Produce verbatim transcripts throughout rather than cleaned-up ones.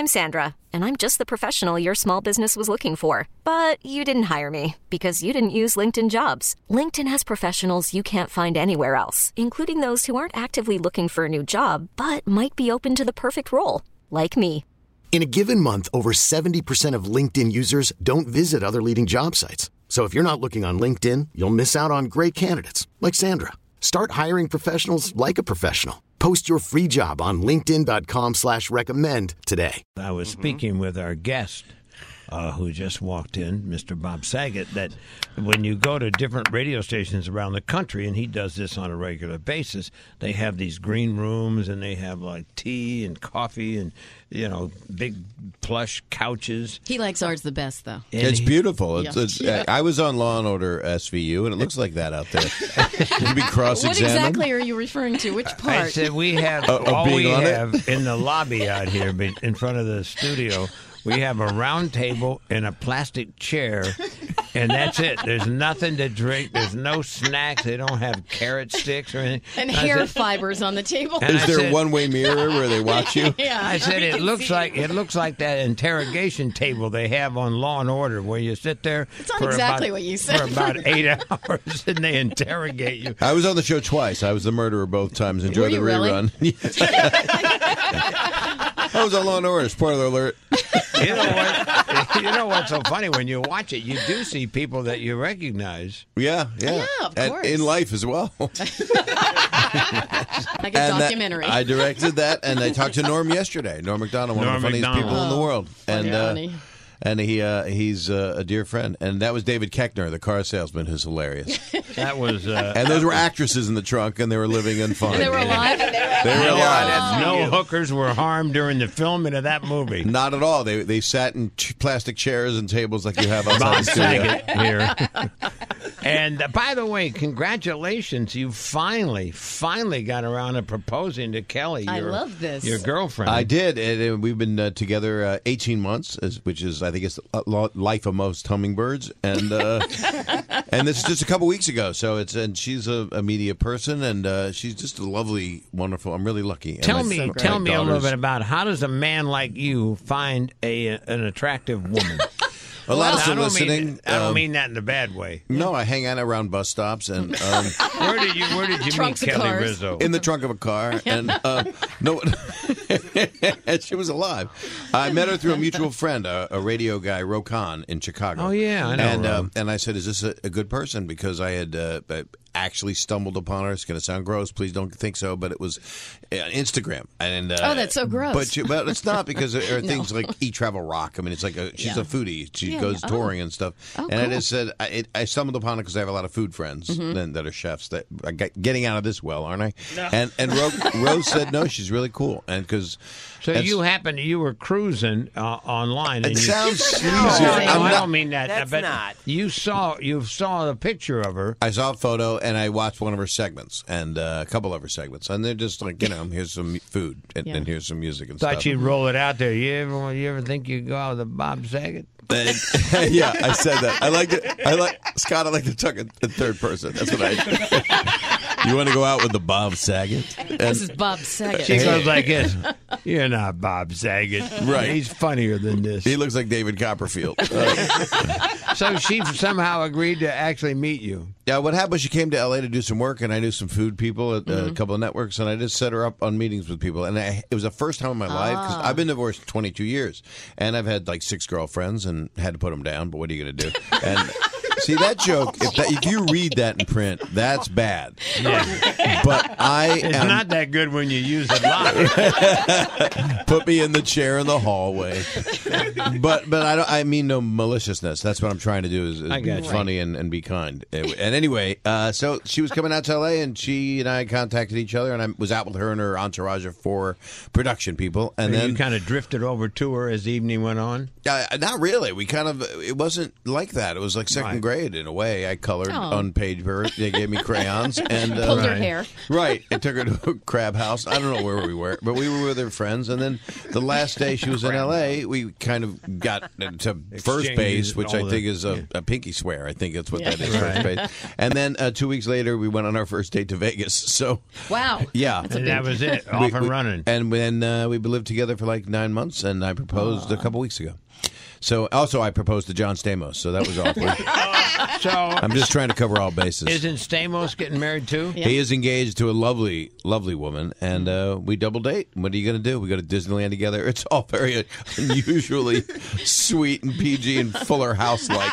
I'm Sandra, and I'm just the professional your small business was looking for. But you didn't hire me because you didn't use LinkedIn Jobs. LinkedIn has professionals you can't find anywhere else, including those who aren't actively looking for a new job, but might be open to the perfect role, like me. In a given month, over seventy percent of LinkedIn users don't visit other leading job sites. So if you're not looking on LinkedIn, you'll miss out on great candidates like Sandra. Start hiring professionals like a professional. Post your free job on linkedin.com slash recommend today. I was mm-hmm. speaking with our guest uh, who just walked in, Mister Bob Saget, that when you go to different radio stations around the country, and he does this on a regular basis, they have these green rooms and they have like tea and coffee and, you know, big plush couches. He likes ours the best, though. And it's he, beautiful. It's, yeah. it's, Yeah. I was on Law and Order S V U, and it looks like that out there. You'd be cross-examined. What exactly are you referring to? Which part? I said we have, uh, all we on have it? in the lobby out here in front of the studio, we have a round table and a plastic chair, and that's it. There's nothing to drink. There's no snacks. They don't have carrot sticks or anything. And I hair said, fibers on the table. Is I there said, a one-way mirror where they watch you? Yeah, I said we it can looks see like you. it looks like that interrogation table they have on Law and Order, where you sit there. It's not for exactly about, what you said. for about eight hours, and they interrogate you. I was on the show twice. I was the murderer both times. Enjoy Were the you really? rerun. I was on Law and Order. Spoiler alert. You know what? You know what's so funny? When you watch it, you do see people that you recognize. Yeah, yeah. Yeah, of And course. in life as well. Like a And that- documentary. I directed that, and I talked to Norm yesterday. Norm Macdonald, one Norm of the funniest Macdonald. people in the Oh, world. And funny, uh, funny. and he uh, he's uh, a dear friend. And that was David Koechner, the car salesman, who's hilarious. That was. Uh, And those were actresses in the trunk, and they were living in fun. They were alive. They were no, alive. no hookers were harmed during the filming of that movie. Not at all. They they sat in ch- plastic chairs and tables like you have outside Bob the studio. Saget here. And uh, by the way, congratulations! You finally, finally got around to proposing to Kelly. I Your, love this. Your girlfriend. I did, and uh, we've been uh, together uh, eighteen months, as, which is, I think, it's the lo- life of most hummingbirds, and uh, and this is just a couple weeks ago. So it's and she's a, a media person, and uh, she's just a lovely, wonderful. I'm really lucky. And Tell my- me, my tell me a little daughters- bit about how does a man like you find a an attractive woman? A lot of I don't soliciting. mean, I don't um, mean that in a bad way. No, I hang out around bus stops and um, Where did you Where did you meet Trunks of Kelly cars. Rizzo? in the trunk of a car, and uh, no, she was alive. I met her through a mutual friend, a, a radio guy, Rokan, in Chicago. Oh, yeah, I know And Ro. um, and I said, "Is this a, a good person?" Because I had uh, actually stumbled upon her. It's going to sound gross. Please don't think so, but it was uh, Instagram. And uh, Oh, that's so gross. But she, well, it's not because there are things like Eat Travel Rock. I mean, it's like a, she's Yeah. a foodie. She Yeah, goes yeah. touring Oh. and stuff. Oh, and I cool. just said I, it, I stumbled upon it because I have a lot of food friends Mm-hmm. that, that are chefs. That I got getting out of this well, aren't I? No. And and Ro, Rose said no, she's really cool. And because So you happened, you were cruising uh, online. It and you, sounds sleazy. No, I'm I not- don't mean that. That's but not. You saw, you saw the picture of her. I saw a photo and I watched one of her segments and uh, a couple of her segments, and they're just like, you know, here's some food and, Yeah. and here's some music and Thought stuff. you'd roll it out there. You ever, you ever think you'd go out with a Bob Saget? And- yeah, I said that. I like it. I like Scott. I like to talk in, in third person. That's what I. You want to go out with the Bob Saget? And, This is Bob Saget. She goes like this. You're not Bob Saget. Right. He's funnier than this. he looks like David Copperfield. Uh, So she somehow agreed to actually meet you. yeah, what happened was she came to L A to do some work, and I knew some food people at uh, Mm-hmm. a couple of networks, and I just set her up on meetings with people. And I, it was the first time in my life, because Ah. I've been divorced twenty-two years, and I've had like six girlfriends and had to put them down, but what are you going to do? And see, that joke, if, that, if you read that in print, that's bad. But I It's am, not that good when you use it live. put me in the chair in the hallway. But but I don't. I mean no maliciousness. That's what I'm trying to do is, is I be got you. funny and, and be kind. And anyway, uh, so she was coming out to L A, and she and I contacted each other, and I was out with her and her entourage of four production people, and And then you kind of drifted over to her as the evening went on. uh, not really. We kind of it wasn't like that. It was like second Right. grade in a way. I colored Oh. on paper. They gave me crayons and uh, Pulled her Right. hair. Right. I took her to a crab house. I don't know where we were, but we were with her friends. And then the last day she was in L A, we kind of got to first Exchanged base, which all I the- think is a, a pinky swear. I think that's what that is, Right. first base. And then uh, two weeks later, we went on our first date to Vegas. So, Wow. yeah. And that was it. Off We- and we- running. And then uh, we lived together for like nine months, and I proposed a couple weeks ago. So also I proposed to John Stamos, so that was awkward. So I'm just trying to cover all bases. isn't Stamos getting married too? Yeah. He is engaged to a lovely, lovely woman, and uh, we double date. What are you going to do? We go to Disneyland together. It's all very unusually sweet and P G and Fuller House-like.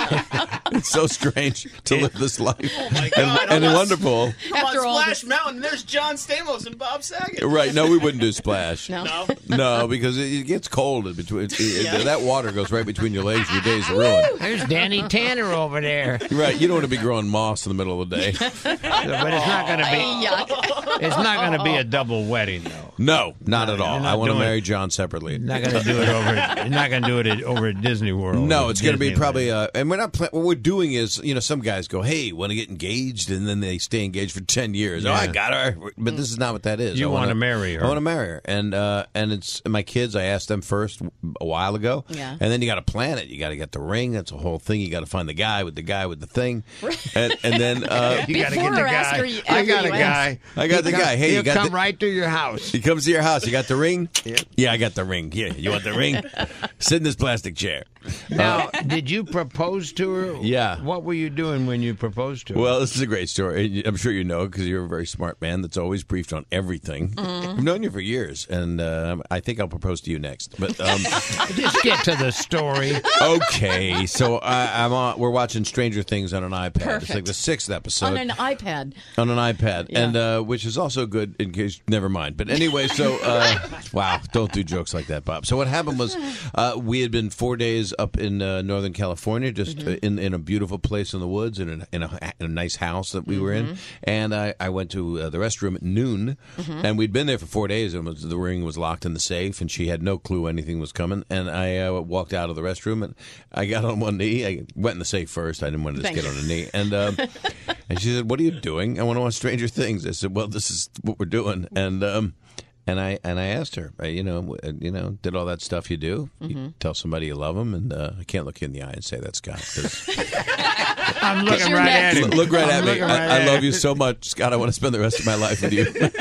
It's so strange to live this life. Oh my God, and, and I'm not- wonderful. After on all Splash this- Mountain, there's John Stamos and Bob Saget. Right? No, we wouldn't do Splash. No. No. No, because it, it gets cold in between. It, it- that water goes right between your legs. Your day's ruined. There's Danny Tanner over there. Right? You don't want to be growing moss in the middle of the day. But it's not going to be. Yuck. It's not going to be a double wedding, though. No, not at all. you're not I want to doing marry it. John separately. Not going to do it over. You're not going to do it at, over at Disney World. No, or it's going to be Disneyland. probably, uh, and we're not. Pla- what we're doing is, you know, some guys go, "Hey, want to get engaged," and then they stay engaged for ten years. Oh, Yeah. I got her, but this is not what that is. You I wanna wanna- marry her. I want to marry her, and uh, and it's my kids. I asked them first a while ago, Yeah. and then you got to plan it. You got to get the ring. That's a whole thing. You got to find the guy with the guy with the thing, and, and then uh, You got to Before get the or guy. after you- I after got a you guy. I got the He'll guy. come- Hey, you he'll got come the- right to your house. he comes to your house. You got the ring? Yeah, I got the ring. Here, you want the ring? Sit in this plastic chair. Now, did you propose to her? Yeah. What were you doing when you proposed to her? Well, this is a great story. I'm sure you know because you're a very smart man that's always briefed on everything. I've known you for years, and uh, I think I'll propose to you next. But um, just get to the story. okay, so I, I'm on. We're watching Stranger Things on an iPad. It's Perfect. like the sixth episode On an iPad. on an iPad, Yeah. and uh, which is also good in case. Never mind. But anyway, so uh, wow, don't do jokes like that, Bob. So what happened was uh, we had been four days up in uh, Northern California, just uh, in in a beautiful place in the woods, in a, in a, in a nice house that we were in, and I, I went to uh, the restroom at noon, and we'd been there for four days, and was, the ring was locked in the safe, and she had no clue anything was coming, and I uh, walked out of the restroom, and I got on one knee. I went in the safe first. I didn't want to just Thank get you. on a knee, and um, and she said, "What are you doing?" I want to watch Stranger Things. I said, "Well, this is what we're doing," and um, and I and I asked her, uh, you know, uh, you know, did all that stuff you do? You tell somebody you love them, and uh, I can't look you in the eye and say that, Scott. 'cause- I'm looking you're right next. at him. look right I'm at me. looking right I, I at love him. you so much, Scott. I want to spend the rest of my life with you.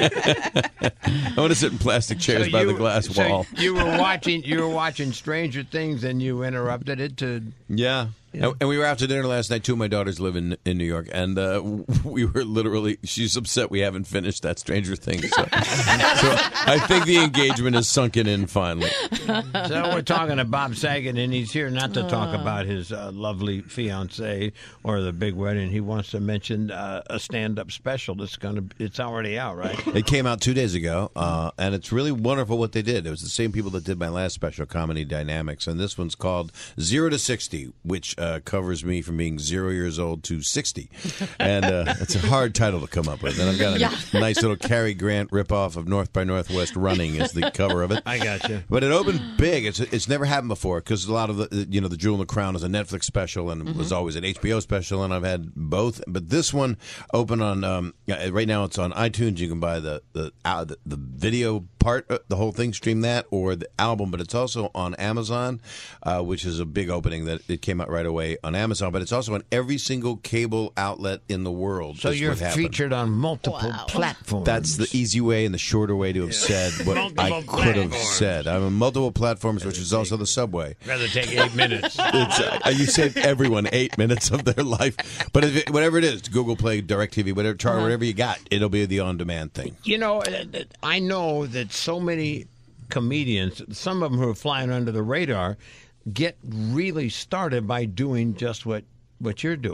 I want to sit in plastic chairs So by you- the glass so wall. You were watching. You were watching Stranger Things, and you interrupted it to. Yeah. And, and we were out to dinner last night. Two of my daughters live in in New York, and uh, we were literally. She's upset we haven't finished that Stranger Things. So, so I think the engagement is sunken in finally. So we're talking to Bob Saget, and he's here not to talk about his uh, lovely fiancee or the big wedding. He wants to mention uh, a stand-up special that's going to. It's already out, right? It came out two days ago, uh, and it's really wonderful what they did. It was the same people that did my last special, Comedy Dynamics, and this one's called Zero to sixty, which uh, covers me from being zero years old to sixty. And uh, it's a hard title to come up with. And I've got a Yeah. nice little Cary Grant ripoff of North by Northwest Running is the cover of it. I got you. But it opened big. It's it's never happened before because a lot of the you know the Jewel in the Crown is a Netflix special and it was always an H B O special, and I've had both. But this one opened on um, yeah, right now it's on iTunes. You can buy the the uh, the, the video part, uh, the whole thing, stream that, or the album. But it's also on Amazon, uh, which is a big opening that it came out right away on Amazon. But it's also on every single cable outlet in the world. So is you're what happened. featured on multiple Wow. platforms. That's the easy way and the shorter way to have said what I Multiple could have platforms. said. I'm on multiple platforms, which is also the subway. Rather take eight minutes. It's, uh, you save everyone eight minutes of their life. But if it, whatever it is, Google Play, DirecTV, whatever, Char, whatever you got, it'll be the on-demand thing. You know, uh, I know that so many comedians, some of them who are flying under the radar, get really started by doing just what, what you're doing.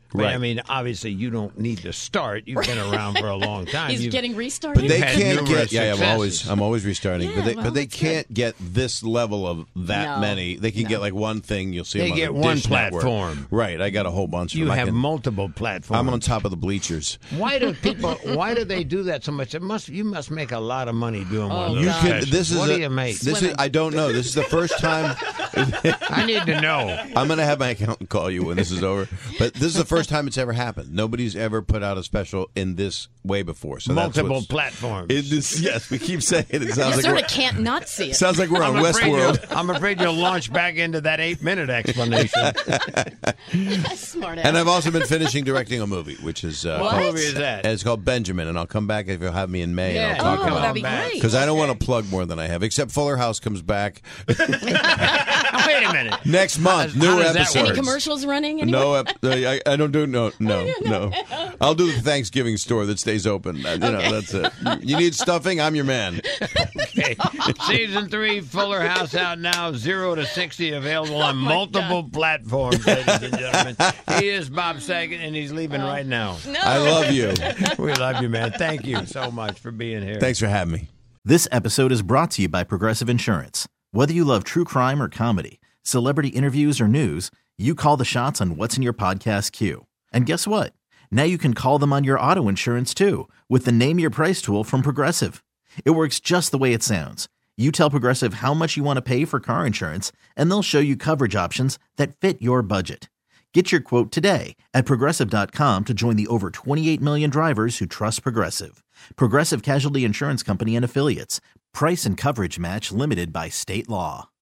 But, Right. I mean, obviously, you don't need to start. You've been around for a long time. He's You've- getting restarted. But they had can't numerous get. Yeah, yeah, I'm always, successes. I'm always restarting. Yeah, but they, well, but they that's can't get this level of that No. many. They can get like one thing. You'll see. They them on get the one Dish Network. platform. Right. I got a whole bunch. of You them. I have can- multiple platforms. I'm on top of the bleachers. Why do people? Why do they do that so much? It must. You must make a lot of money doing one of Oh, those. You God. could. specials. This is. what a, do you make? This is. Swimming. I don't know. This is the first time. I need to know. I'm going to have my accountant call you when this is over. But this is the first time it's ever happened. Nobody's ever put out a special in this way before. So that's Multiple what's- platforms. It is, yes, we keep saying it. It You sounds like sort we're, of can't not see it. sounds like we're on I'm afraid Westworld. you'll- I'm afraid you'll launch back into that eight-minute explanation. Smart And ass. I've also been finishing directing a movie, which is uh, What called- movie is that? and it's called Benjamin. And I'll come back if you'll have me in May. Yeah, and I'll talk you Oh, come about that'd be back. great. because I don't want to plug more than I have. Except Fuller House comes back Wait a minute. next month. How New does that episodes. work? Any commercials running? Anyway? No, ep- I, I don't do no, no, no. I'll do the Thanksgiving store that stays open. Uh, You know, that's it. You need stuffing? I'm your man. Okay. Season three, Fuller House out now, zero to sixty, available Oh on multiple platforms, ladies and gentlemen. He is Bob Saget, and he's leaving right now. I love you. We love you, man. Thank you so much for being here. Thanks for having me. This episode is brought to you by Progressive Insurance. Whether you love true crime or comedy, celebrity interviews or news, you call the shots on what's in your podcast queue. And guess what? Now you can call them on your auto insurance too with the Name Your Price tool from Progressive. It works just the way it sounds. You tell Progressive how much you want to pay for car insurance, and they'll show you coverage options that fit your budget. Get your quote today at Progressive dot com to join the over twenty-eight million drivers who trust Progressive. Progressive Casualty Insurance Company and Affiliates. Price and coverage match limited by state law.